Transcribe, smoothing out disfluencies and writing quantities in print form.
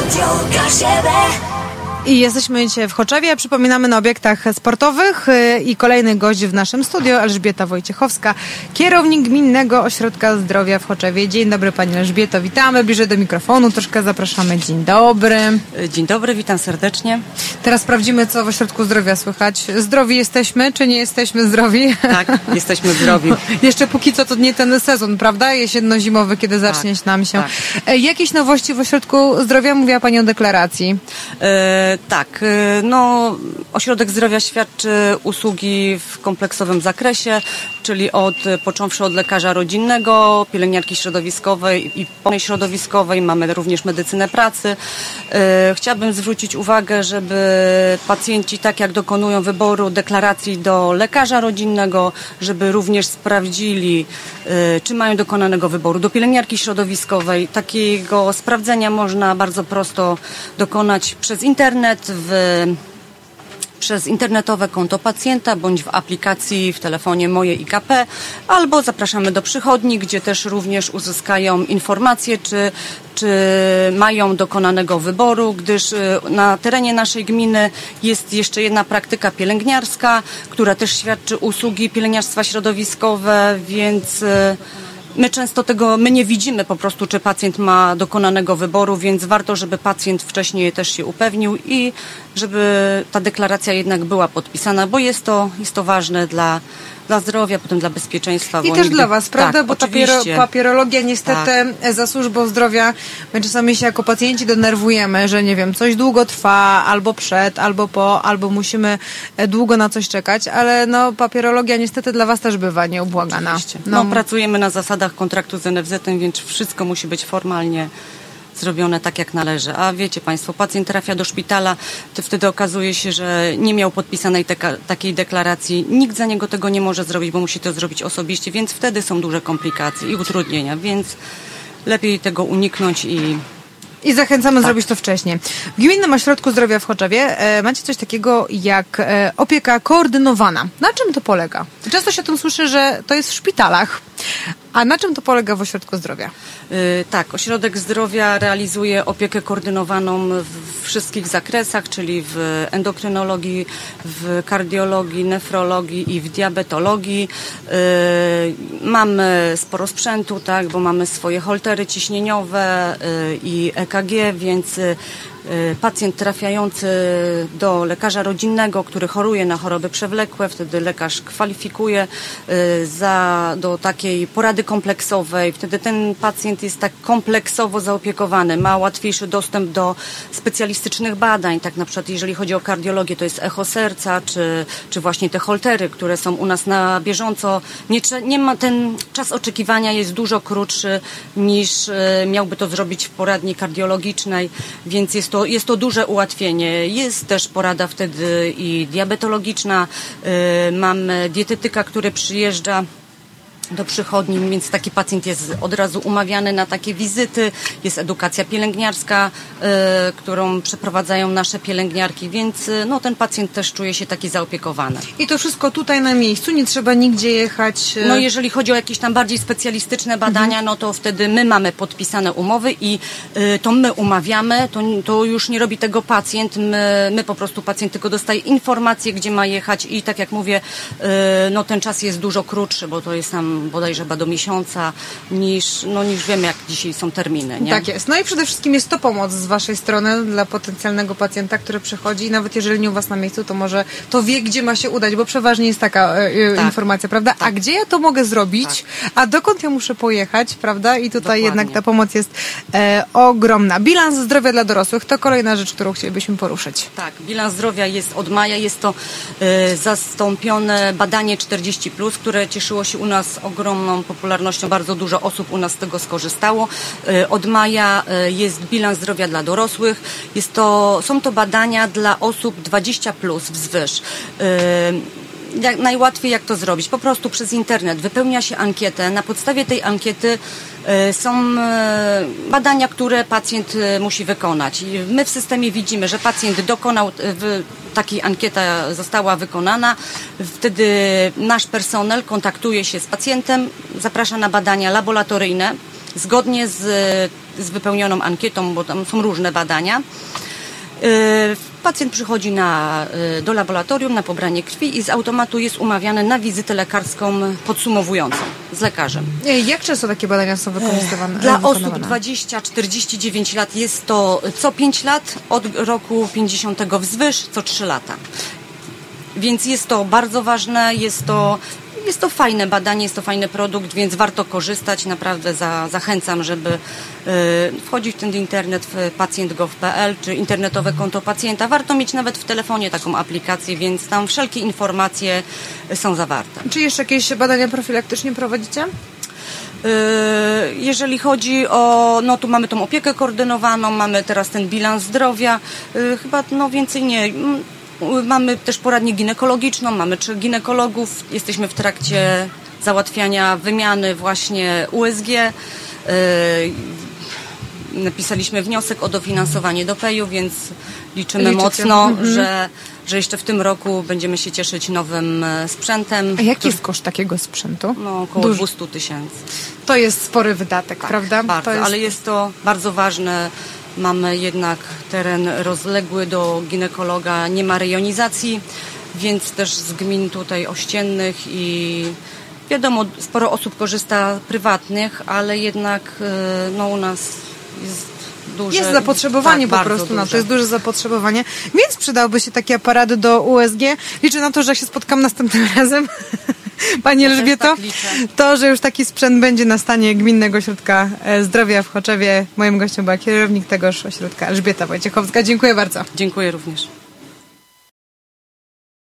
I jesteśmy dzisiaj w Choczewie. Przypominamy na obiektach sportowych i kolejny gość w naszym studiu, Elżbieta Wojciechowska, kierownik Gminnego Ośrodka Zdrowia w Choczewie. Dzień dobry Pani Elżbieto, witamy. Bliżej do mikrofonu troszkę zapraszamy. Dzień dobry. Dzień dobry, witam serdecznie. Teraz sprawdzimy, co w Ośrodku Zdrowia słychać. Zdrowi jesteśmy, czy nie jesteśmy zdrowi? Tak, jesteśmy zdrowi. Jeszcze póki co to nie ten sezon, prawda? Jesienno-zimowy, kiedy zacznie nam się. Tak. Jakieś nowości w Ośrodku Zdrowia? Mówiła Pani o deklaracji. Tak, Ośrodek Zdrowia świadczy usługi w kompleksowym zakresie, czyli począwszy od lekarza rodzinnego, pielęgniarki środowiskowej i poradni środowiskowej, mamy również medycynę pracy. Chciałabym zwrócić uwagę, żeby pacjenci, tak jak dokonują wyboru deklaracji do lekarza rodzinnego, żeby również sprawdzili, czy mają dokonanego wyboru do pielęgniarki środowiskowej. Takiego sprawdzenia można bardzo prosto dokonać przez internet, przez internetowe konto pacjenta bądź w aplikacji w telefonie Moje IKP, albo zapraszamy do przychodni, gdzie też również uzyskają informacje, czy mają dokonanego wyboru, gdyż na terenie naszej gminy jest jeszcze jedna praktyka pielęgniarska, która też świadczy usługi pielęgniarstwa środowiskowe, więc my nie widzimy po prostu, czy pacjent ma dokonanego wyboru, więc warto, żeby pacjent wcześniej też się upewnił i żeby ta deklaracja jednak była podpisana, bo jest to ważne dla zdrowia, potem dla bezpieczeństwa. I też dla Was, prawda? Tak, bo ta papierologia niestety za służbą zdrowia, my czasami się jako pacjenci denerwujemy, że nie wiem, coś długo trwa, albo przed, albo po, albo musimy długo na coś czekać, ale papierologia niestety dla Was też bywa nieubłagana. Pracujemy na zasadach kontraktu z NFZ-em, więc wszystko musi być formalnie zrobione tak, jak należy. A wiecie Państwo, pacjent trafia do szpitala, to wtedy okazuje się, że nie miał podpisanej takiej deklaracji. Nikt za niego tego nie może zrobić, bo musi to zrobić osobiście, więc wtedy są duże komplikacje i utrudnienia, więc lepiej tego uniknąć i zachęcamy zrobić to wcześniej. W Gminnym Ośrodku Zdrowia w Choczewie macie coś takiego jak opieka koordynowana. Na czym to polega? Często się o tym słyszy, że to jest w szpitalach. A na czym to polega w Ośrodku Zdrowia? Tak, Ośrodek Zdrowia realizuje opiekę koordynowaną w wszystkich zakresach, czyli w endokrynologii, w kardiologii, nefrologii i w diabetologii. Mamy sporo sprzętu, tak, bo mamy swoje holtery ciśnieniowe i EKG, więc pacjent trafiający do lekarza rodzinnego, który choruje na choroby przewlekłe, wtedy lekarz kwalifikuje do takiej porady kompleksowej. Wtedy ten pacjent jest tak kompleksowo zaopiekowany, ma łatwiejszy dostęp do specjalistycznych badań. Tak na przykład jeżeli chodzi o kardiologię, to jest echo serca, czy właśnie te holtery, które są u nas na bieżąco. Ten czas oczekiwania jest dużo krótszy niż miałby to zrobić w poradni kardiologicznej, więc jest to duże ułatwienie. Jest też porada wtedy i diabetologiczna. Mamy dietetyka, który przyjeżdża do przychodni, więc taki pacjent jest od razu umawiany na takie wizyty. Jest edukacja pielęgniarska, którą przeprowadzają nasze pielęgniarki, więc ten pacjent też czuje się taki zaopiekowany. I to wszystko tutaj na miejscu, nie trzeba nigdzie jechać? Jeżeli chodzi o jakieś tam bardziej specjalistyczne badania, to wtedy my mamy podpisane umowy i to my umawiamy, to już nie robi tego pacjent, my po prostu pacjent tylko dostaje informacje, gdzie ma jechać i tak jak mówię, ten czas jest dużo krótszy, bo to jest tam bodajże chyba do miesiąca, niż wiemy, jak dzisiaj są terminy. Nie? Tak jest. I przede wszystkim jest to pomoc z Waszej strony dla potencjalnego pacjenta, który przychodzi i nawet jeżeli nie u Was na miejscu, to może to wie, gdzie ma się udać, bo przeważnie jest taka informacja, prawda? Tak. A gdzie ja to mogę zrobić? Tak. A dokąd ja muszę pojechać, prawda? I tutaj Dokładnie. jednak ta pomoc jest ogromna. Bilans zdrowia dla dorosłych to kolejna rzecz, którą chcielibyśmy poruszyć. Tak, bilans zdrowia jest od maja, jest to zastąpione badanie 40+, które cieszyło się u nas ogromną popularnością, bardzo dużo osób u nas z tego skorzystało. Od maja jest bilans zdrowia dla dorosłych. Są to badania dla osób 20+ wzwyż. Najłatwiej jak to zrobić? Po prostu przez internet wypełnia się ankietę. Na podstawie tej ankiety są badania, które pacjent musi wykonać. My w systemie widzimy, że pacjent dokonał, takiej ankieta została wykonana. Wtedy nasz personel kontaktuje się z pacjentem, zaprasza na badania laboratoryjne. Zgodnie z wypełnioną ankietą, bo tam są różne badania, pacjent przychodzi do laboratorium na pobranie krwi i z automatu jest umawiany na wizytę lekarską podsumowującą z lekarzem. Jak często takie badania są wykorzystywane? Dla osób 20-49 lat jest to co 5 lat, od roku 50 wzwyż co 3 lata. Więc jest to bardzo ważne, jest to fajne badanie, jest to fajny produkt, więc warto korzystać. Naprawdę zachęcam, żeby wchodzić w ten internet, w pacjent.gov.pl czy internetowe konto pacjenta. Warto mieć nawet w telefonie taką aplikację, więc tam wszelkie informacje są zawarte. Czy jeszcze jakieś badania profilaktycznie prowadzicie? Jeżeli chodzi o, tu mamy tą opiekę koordynowaną, mamy teraz ten bilans zdrowia, chyba więcej nie. Mamy też poradnię ginekologiczną, mamy 3 ginekologów, jesteśmy w trakcie załatwiania wymiany właśnie USG. Napisaliśmy wniosek o dofinansowanie do PEJ-u, więc liczymy mocno, że jeszcze w tym roku będziemy się cieszyć nowym sprzętem. A jaki jest koszt takiego sprzętu? Około 200 000. To jest spory wydatek, prawda? Bardzo, ale jest to bardzo ważne. Mamy jednak teren rozległy, do ginekologa nie ma rejonizacji, więc też z gmin tutaj ościennych i wiadomo, sporo osób korzysta prywatnych, ale jednak u nas jest duże... Jest zapotrzebowanie po prostu na to, jest duże zapotrzebowanie, więc przydałby się takie aparaty do USG. Liczę na to, że jak się spotkam następnym razem, Pani Elżbieto, to, że już taki sprzęt będzie na stanie Gminnego Ośrodka Zdrowia w Choczewie. Moim gościem była kierownik tegoż ośrodka Elżbieta Wojciechowska. Dziękuję bardzo. Dziękuję również.